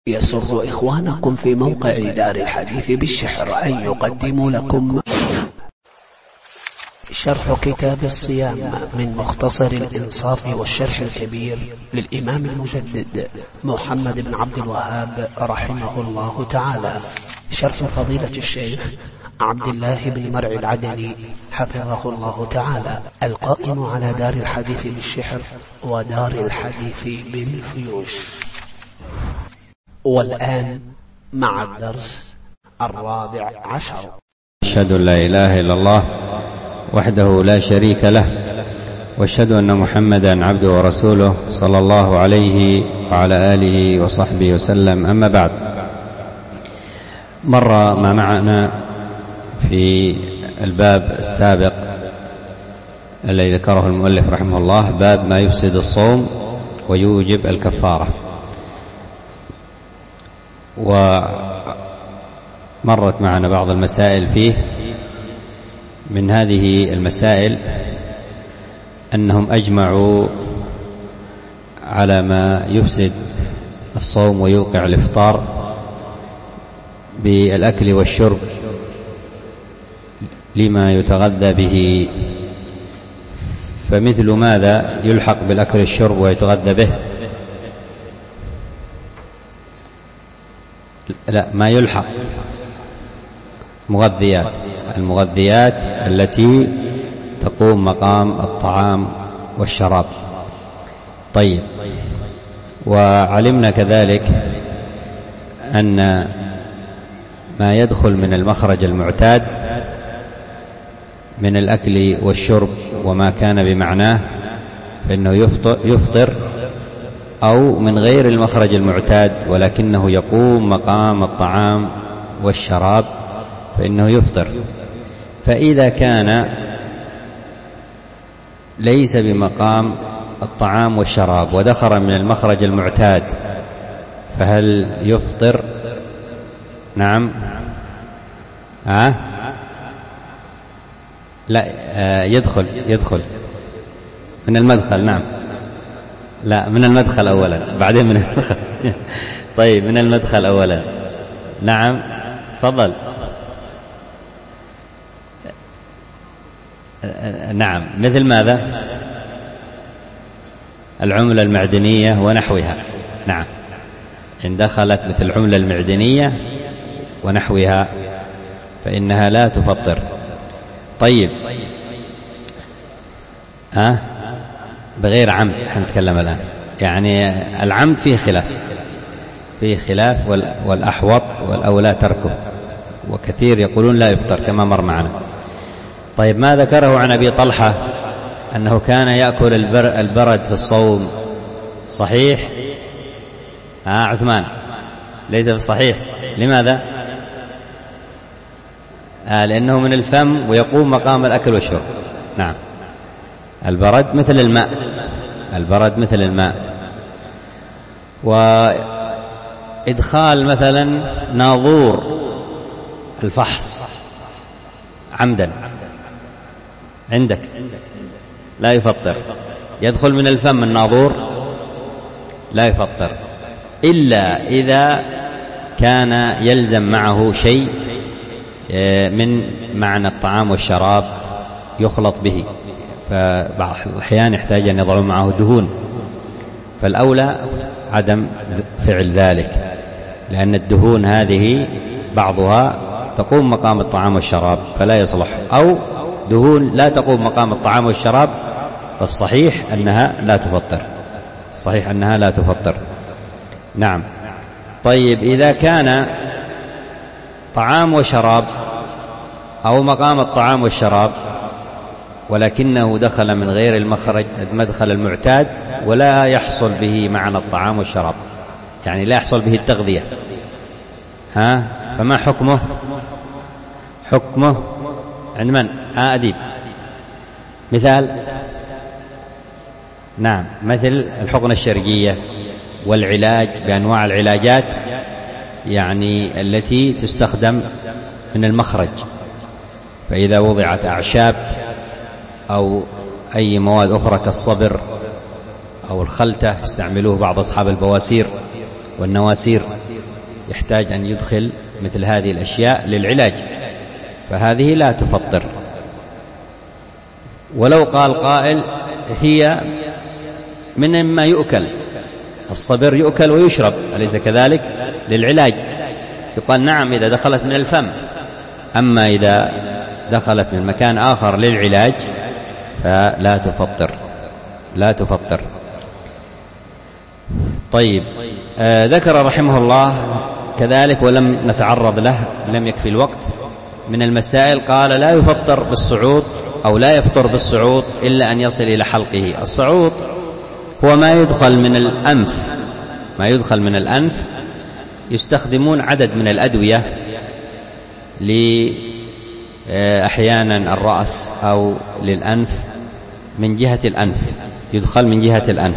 يسر إخوانكم في موقع دار الحديث بالشحر أن يقدموا لكم شرح كتاب الصيام من مختصر الإنصاف والشرح الكبير للإمام المجدد محمد بن عبد الوهاب رحمه الله تعالى، شرح فضيلة الشيخ عبد الله بن مرعي العدني حفظه الله تعالى، القائم على دار الحديث بالشحر ودار الحديث بالفيوش. والآن مع الدرس 14. أشهد أن لا إله إلا الله وحده لا شريك له، وأشهد أن محمدا عبده ورسوله صلى الله عليه وعلى آله وصحبه وسلم. أما بعد، مر ما معنا في الباب السابق الذي ذكره المؤلف رحمه الله، باب ما يفسد الصوم ويوجب الكفارة. ومرت معنا بعض المسائل فيه. من هذه المسائل أنهم أجمعوا على ما يفسد الصوم ويوقع الإفطار بالأكل والشرب لما يتغذى به. فمثل ماذا يلحق بالأكل والشرب ويتغذى به؟ لا، ما يلحق مغذيات، المغذيات التي تقوم مقام الطعام والشراب. طيب، وعلمنا كذلك أن ما يدخل من المخرج المعتاد من الأكل والشرب وما كان بمعناه فإنه يفطر، أو من غير المخرج المعتاد ولكنه يقوم مقام الطعام والشراب فإنه يفطر. فإذا كان ليس بمقام الطعام والشراب ودخل من المخرج المعتاد فهل يفطر؟ نعم. لا، يدخل من المدخل. نعم، لا، من المدخل أولا بعدين من المدخل. طيب، من المدخل أولا. نعم، تفضل. نعم، مثل ماذا؟ العملة المعدنية ونحوها. نعم، إن دخلت مثل العملة المعدنية ونحوها فإنها لا تفطر. طيب، بغير عمد حنتكلم الآن. يعني العمد فيه خلاف والأحوط والأولى تركه، وكثير يقولون لا يفطر كما مر معنا. طيب، ما ذكره عن أبي طلحة أنه كان يأكل البرد في الصوم صحيح؟ عثمان، ليس في الصحيح. لماذا؟ لأنه من الفم ويقوم مقام الأكل والشرب. نعم، البرد مثل الماء. وإدخال مثلا ناظور الفحص عمدا عندك لا يفطر. يدخل من الفم الناظور لا يفطر، إلا إذا كان يلزم معه شيء من معنى الطعام والشراب يخلط به، فبعض الأحيان يحتاج أن يضعون معه دهون، فالأولى عدم فعل ذلك، لأن الدهون هذه بعضها تقوم مقام الطعام والشراب فلا يصلح، أو دهون لا تقوم مقام الطعام والشراب، فالصحيح أنها لا تفطر. نعم. طيب، إذا كان طعام وشراب أو مقام الطعام والشراب ولكنه دخل من غير المدخل المعتاد ولا يحصل به معنى الطعام والشراب، يعني لا يحصل به التغذية، فما حكمه عند من؟ أديب. مثال؟ نعم، مثل الحقنة الشرجية والعلاج بأنواع العلاجات، يعني التي تستخدم من المخرج. فإذا وضعت أعشاب أو أي مواد أخرى كالصبر أو الخلتة يستعملوه بعض أصحاب البواسير والنواسير، يحتاج أن يدخل مثل هذه الأشياء للعلاج، فهذه لا تفطر. ولو قال قائل هي من ما يؤكل، الصبر يؤكل ويشرب أليس كذلك للعلاج؟ يقال نعم إذا دخلت من الفم، أما إذا دخلت من مكان آخر للعلاج فلا تفطر، لا تفطر. طيب، ذكر رحمه الله كذلك ولم نتعرض له، لم يكفي الوقت، من المسائل قال لا يفطر بالصعود أو لا يفطر بالصعود إلا أن يصل إلى حلقه. الصعود هو ما يدخل من الأنف، ما يدخل من الأنف. يستخدمون عدد من الأدوية أحيانا الرأس أو للأنف، من جهة الأنف، يدخل من جهة الأنف.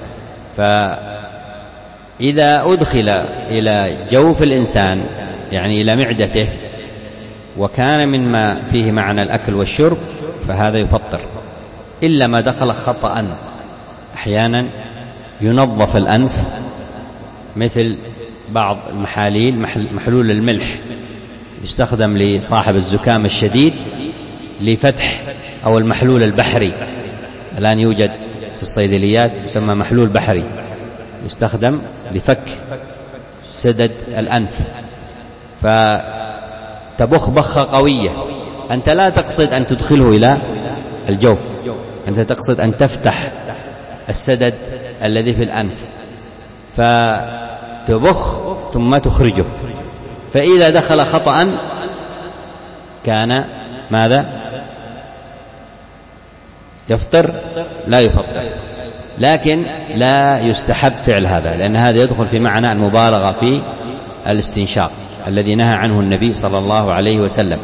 فإذا أدخل إلى جوف الإنسان يعني إلى معدته وكان مما فيه معنى الأكل والشرب فهذا يفطر، إلا ما دخل خطأ. أحيانا ينظف الأنف، مثل بعض المحاليل، محلول الملح يستخدم لصاحب الزكام الشديد لفتح، أو المحلول البحري الآن يوجد في الصيدليات يسمى محلول بحري، يستخدم لفك سدد الأنف، فتبخ بخة قوية. أنت لا تقصد أن تدخله إلى الجوف، أنت تقصد أن تفتح السدد الذي في الأنف، فتبخ ثم تخرجه. فإذا دخل خطأ كان ماذا؟ يفطر؟ لا يفطر، لكن لا يستحب فعل هذا، لأن هذا يدخل في معنى المبالغة في الاستنشاق الذي نهى عنه النبي صلى الله عليه وسلم.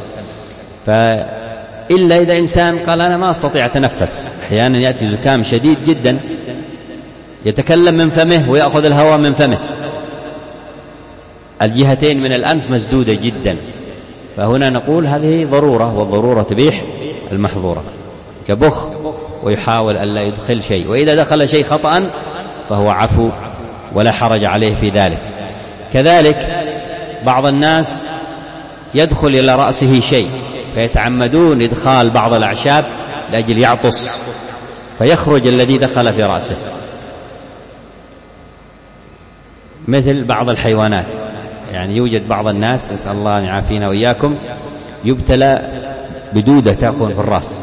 فإلا إذا إنسان قال أنا ما أستطيع أتنفس، أحيانا يأتي زكام شديد جدا يتكلم من فمه ويأخذ الهواء من فمه، الجهتين من الأنف مسدودة جدا، فهنا نقول هذه ضرورة، والضرورة تبيح المحظورة، يبخ ويحاول ألا يدخل شيء. وإذا دخل شيء خطأ فهو عفو ولا حرج عليه في ذلك. كذلك بعض الناس يدخل إلى رأسه شيء فيتعمدون إدخال بعض الأعشاب لأجل يعطس فيخرج الذي دخل في رأسه، مثل بعض الحيوانات. يعني يوجد بعض الناس، نسأل الله أن يعافينا وإياكم، يبتلى بدودة تأكل في الرأس،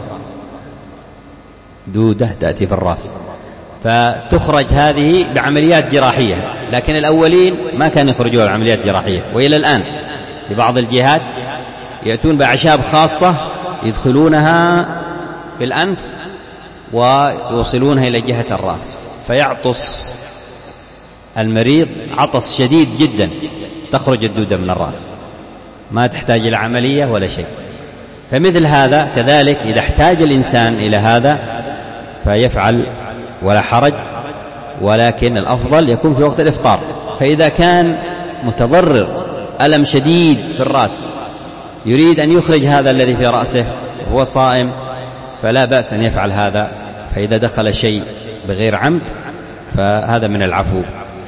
دودة تأتي في الرأس، فتخرج هذه بعمليات جراحية. لكن الأولين ما كانوا يخرجوا العمليات جراحية، وإلى الآن في بعض الجهات يأتون بأعشاب خاصة يدخلونها في الأنف ويوصلونها إلى جهة الرأس، فيعطس المريض عطس شديد جدا، تخرج الدودة من الرأس، ما تحتاج إلى عملية ولا شيء. فمثل هذا كذلك إذا احتاج الإنسان إلى هذا فيفعل ولا حرج، ولكن الأفضل يكون في وقت الإفطار. فإذا كان متضرر ألم شديد في الرأس يريد أن يخرج هذا الذي في رأسه وهو صائم فلا بأس أن يفعل هذا. فإذا دخل شيء بغير عمد فهذا من العفو.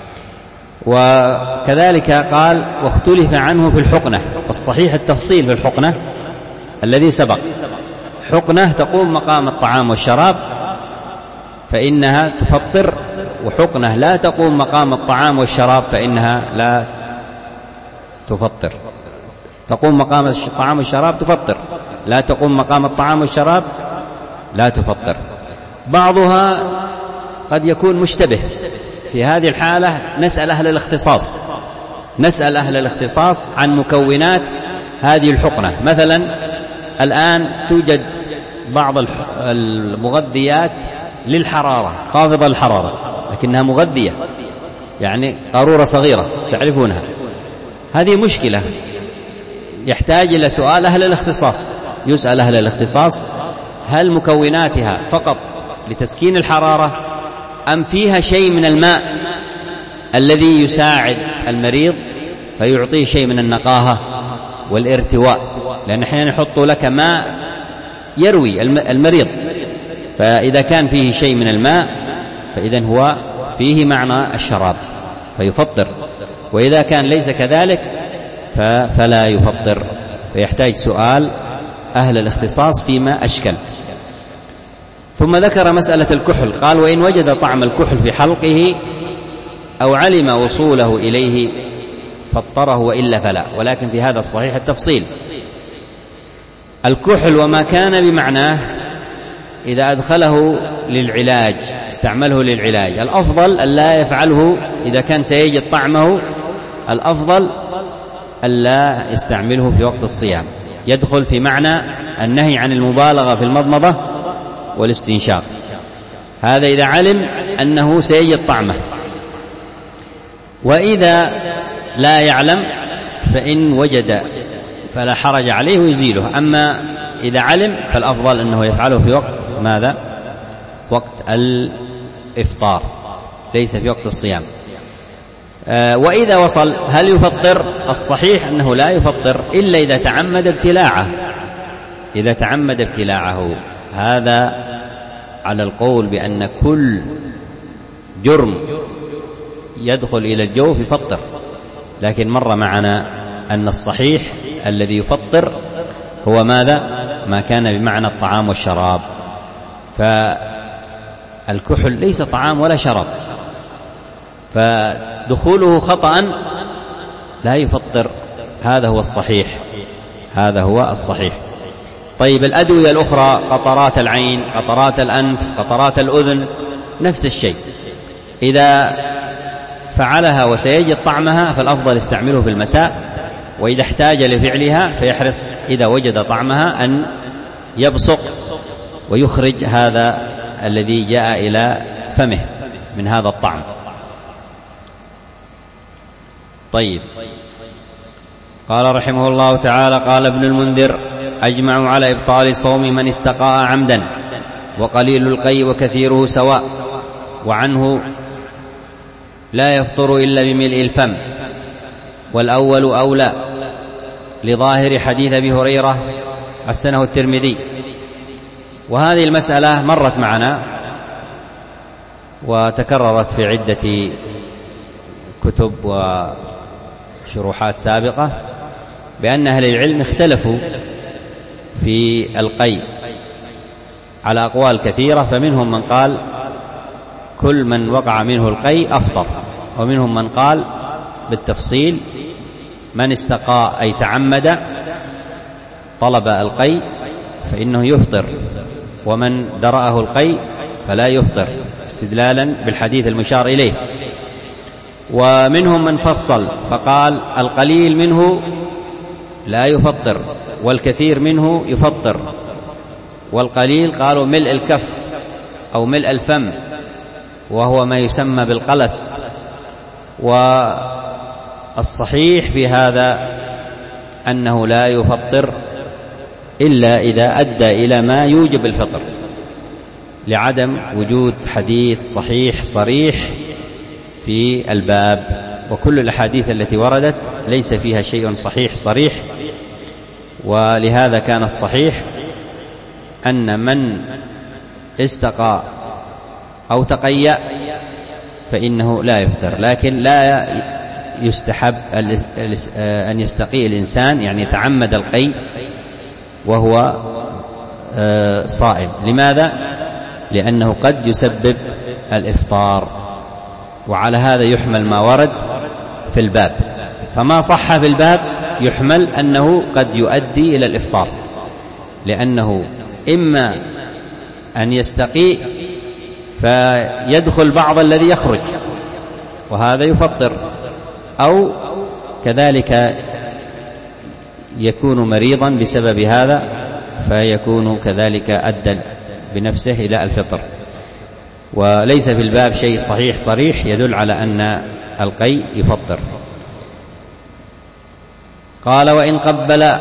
وكذلك قال واختلف عنه في الحقنة، الصحيح التفصيل في الحقنة الذي سبق. حقنة تقوم مقام الطعام والشراب فإنها تفطر، وحقنة لا تقوم مقام الطعام والشراب فإنها لا تفطر. تقوم مقام الطعام والشراب تفطر، لا تقوم مقام الطعام والشراب لا تفطر. بعضها قد يكون مشتبه، في هذه الحالة نسأل أهل الاختصاص، نسأل أهل الاختصاص عن مكونات هذه الحقنة. مثلا الآن توجد بعض المغذيات للحرارة، خافضة الحرارة لكنها مغذية، يعني قارورة صغيرة تعرفونها. هذه مشكلة يحتاج إلى سؤال أهل الاختصاص، يسأل أهل الاختصاص هل مكوناتها فقط لتسكين الحرارة أم فيها شيء من الماء الذي يساعد المريض فيعطيه شيء من النقاهة والارتواء، لأن أحيانا يحطوا لك ماء يروي المريض، فإذا كان فيه شيء من الماء فإذن هو فيه معنى الشراب فيفطر. وإذا كان ليس كذلك فلا يفطر، فيحتاج سؤال أهل الاختصاص فيما أشكل. ثم ذكر مسألة الكحل، قال: وإن وجد طعم الكحل في حلقه أو علم وصوله إليه فطره وإلا فلا. ولكن في هذا الصحيح التفصيل. الكحل وما كان بمعناه إذا أدخله للعلاج استعمله للعلاج، الأفضل ألا يفعله. إذا كان سيجد طعمه الأفضل ألا يستعمله في وقت الصيام، يدخل في معنى النهي عن المبالغة في المضمضة والاستنشاق. هذا إذا علم أنه سيجد طعمه. وإذا لا يعلم فإن وجد فلا حرج عليه ويزيله. أما إذا علم فالأفضل أنه يفعله في وقت ماذا؟ وقت الإفطار، ليس في وقت الصيام. وإذا وصل هل يفطر؟ الصحيح أنه لا يفطر إلا إذا تعمد ابتلاعه. إذا تعمد ابتلاعه، هذا على القول بأن كل جرم يدخل إلى الجوف يفطر. لكن مر معنا أن الصحيح الذي يفطر هو ماذا؟ ما كان بمعنى الطعام والشراب. فالكحل ليس طعام ولا شراب، فدخوله خطأ لا يفطر. هذا هو الصحيح، هذا هو الصحيح. طيب، الأدوية الأخرى، قطرات العين، قطرات الأنف، قطرات الأذن، نفس الشيء. إذا فعلها وسيجد طعمها فالأفضل يستعمله في المساء، وإذا احتاج لفعلها فيحرص إذا وجد طعمها أن يبصق ويخرج هذا الذي جاء إلى فمه من هذا الطعم. طيب، قال رحمه الله تعالى: قال ابن المنذر: أجمعوا على إبطال صوم من استقاء عمدا، وقليل القيء وكثيره سواء، وعنه لا يفطر إلا بملء الفم، والأول أولى، لظاهر حديث أبي هريرة حسنه الترمذي. وهذه المسألة مرت معنا وتكررت في عدة كتب وشروحات سابقة، بأن أهل العلم اختلفوا في القيء على أقوال كثيرة. فمنهم من قال كل من وقع منه القيء أفطر، ومنهم من قال بالتفصيل: من استقى أي تعمد طلب القيء فإنه يفطر، ومن درأه القيء فلا يفطر، استدلالا بالحديث المشار إليه. ومنهم من فصل فقال: القليل منه لا يفطر، والكثير منه يفطر. والقليل قالوا ملء الكف أو ملء الفم، وهو ما يسمى بالقلس. والصحيح في هذا أنه لا يفطر إلا إذا أدى إلى ما يوجب الفطر، لعدم وجود حديث صحيح صريح في الباب. وكل الأحاديث التي وردت ليس فيها شيء صحيح صريح، ولهذا كان الصحيح أن من استقى أو تقيأ فإنه لا يفطر. لكن لا يستحب أن يستقي الإنسان، يعني يتعمد القي وهو صائم. لماذا؟ لأنه قد يسبب الإفطار، وعلى هذا يحمل ما ورد في الباب. فما صح في الباب يحمل أنه قد يؤدي إلى الإفطار، لأنه إما أن يستقي فيدخل بعض الذي يخرج وهذا يفطر، أو كذلك يكون مريضا بسبب هذا فيكون كذلك أدى بنفسه إلى الفطر. وليس في الباب شيء صحيح صريح يدل على أن القي يفطر. قال: وإن قبل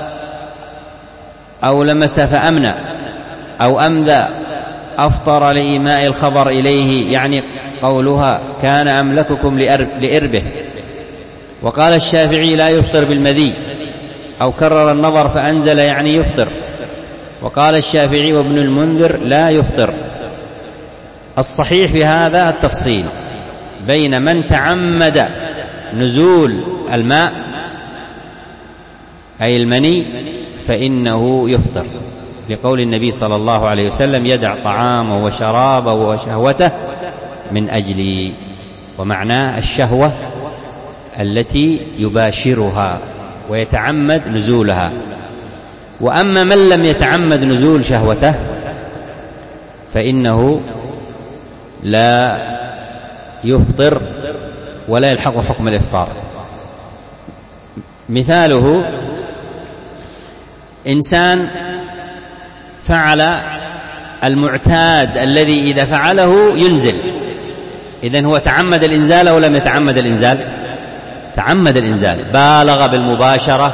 أو لمس فأمنى أو أمذى أفطر لإيماء الخبر إليه، يعني قولها كان أملككم لإربه. وقال الشافعي: لا يفطر بالمذي، أو كرر النظر فأنزل يعني يفطر. وقال الشافعي وابن المنذر: لا يفطر. الصحيح في هذا التفصيل بين من تعمد نزول الماء أي المني فإنه يفطر، لقول النبي صلى الله عليه وسلم: يدع طعامه وشرابه وشهوته من أجلي. ومعناه الشهوة التي يباشرها ويتعمد نزولها. وأما من لم يتعمد نزول شهوته فإنه لا يفطر ولا يلحق حكم الإفطار. مثاله: إنسان فعل المعتاد الذي إذا فعله ينزل، إذن هو تعمد الإنزال أو لم يتعمد الإنزال؟ تعمد الإنزال، بالغ بالمباشرة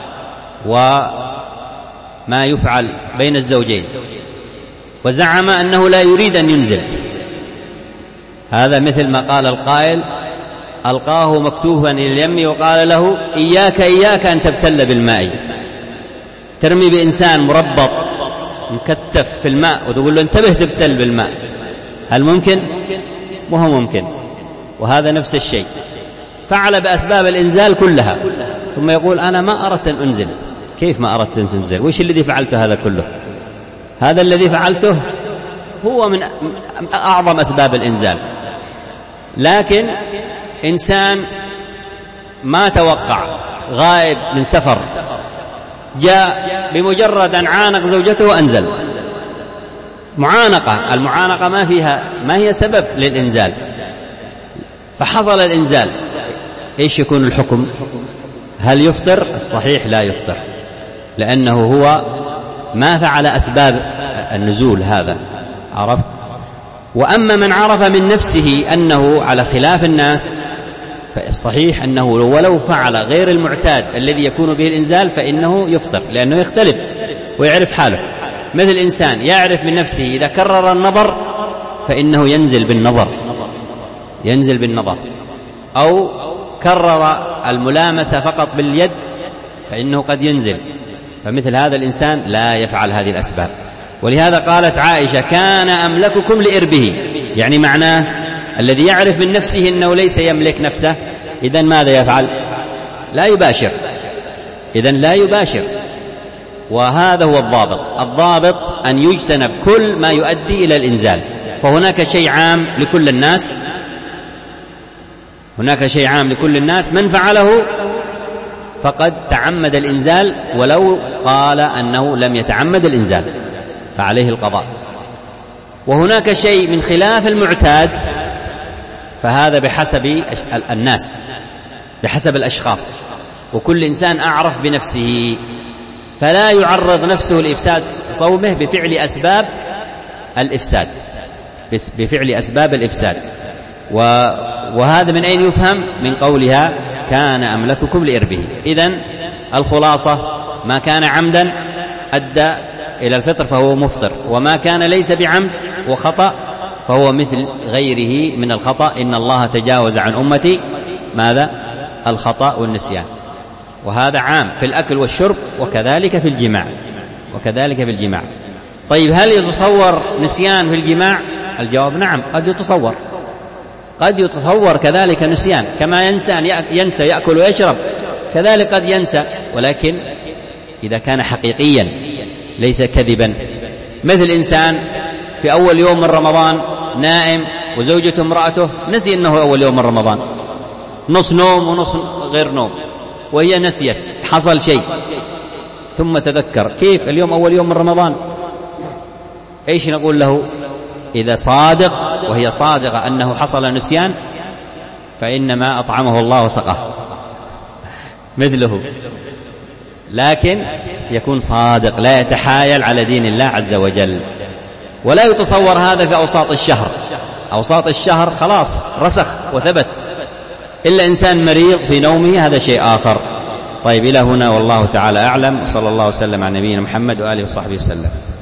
وما يفعل بين الزوجين، وزعم أنه لا يريد أن ينزل. هذا مثل ما قال القائل: ألقاه مكتوفا إلى اليم وقال له: إياك أن تبتل بالماء. ترمي بإنسان مربط مكتف في الماء وتقول له: انتبه تبتل بالماء. هل ممكن؟ وهو ممكن. وهذا نفس الشيء، فعل بأسباب الإنزال كلها ثم يقول: أنا ما أردت أن أنزل. كيف ما أردت أن تنزل؟ وش الذي فعلته هذا كله؟ هذا الذي فعلته هو من أعظم أسباب الإنزال. لكن إنسان ما توقع، غائب من سفر، جاء بمجرد أن عانق زوجته أنزل. معانقة، المعانقة ما هي سبب للإنزال، فحصل الإنزال. إيش يكون الحكم؟ هل يفطر؟ الصحيح لا يفطر، لأنه هو ما فعل أسباب النزول هذا. عرفت؟ وأما من عرف من نفسه أنه على خلاف الناس فالصحيح أنه ولو فعل غير المعتاد الذي يكون به الإنزال فإنه يفطر، لأنه يختلف ويعرف حاله. مثل إنسان يعرف من نفسه إذا كرر النظر فإنه ينزل بالنظر، أو كرر الملامسة فقط باليد فإنه قد ينزل. فمثل هذا الإنسان لا يفعل هذه الأسباب. ولهذا قالت عائشة: كان أملككم لإربه، يعني معناه الذي يعرف من نفسه أنه ليس يملك نفسه، إذن ماذا يفعل؟ لا يباشر، إذن لا يباشر. وهذا هو الضابط أن يجتنب كل ما يؤدي إلى الإنزال. فهناك شيء عام لكل الناس، من فعله فقد تعمد الإنزال، ولو قال أنه لم يتعمد الإنزال فعليه القضاء. وهناك شيء من خلاف المعتاد، فهذا بحسب الناس، بحسب الأشخاص، وكل إنسان أعرف بنفسه، فلا يعرض نفسه لإفساد صومه بفعل أسباب الإفساد. وهذا من أين يفهم؟ من قولها: كان أملككم لإربه. إذن الخلاصة: ما كان عمدا أدى إلى الفطر فهو مفطر، وما كان ليس بعمد وخطأ فهو مثل غيره من الخطأ. إن الله تجاوز عن أمتي ماذا؟ الخطأ والنسيان. وهذا عام في الأكل والشرب وكذلك في الجماع. طيب، هل يتصور نسيان في الجماع؟ الجواب: نعم، قد يتصور كذلك نسيان، كما ينسى يأكل ويشرب، كذلك قد ينسى، ولكن إذا كان حقيقيا ليس كذبا. مثل إنسان في أول يوم من رمضان نائم وزوجته امرأته نسي أنه أول يوم من رمضان، نص نوم ونص غير نوم، وهي نسيت، حصل شيء ثم تذكر. كيف اليوم أول يوم من رمضان؟ إيش نقول له؟ إذا صادق وهي صادقة أنه حصل نسيان فإنما أطعمه الله وسقاه مثله، لكن يكون صادق، لا يتحايل على دين الله عز وجل. ولا يتصور هذا في أوساط الشهر خلاص رسخ وثبت، إلا إنسان مريض في نومه هذا شيء آخر. طيب، إلى هنا والله تعالى أعلم، وصلى الله وسلم على نبينا محمد وآله وصحبه وسلم.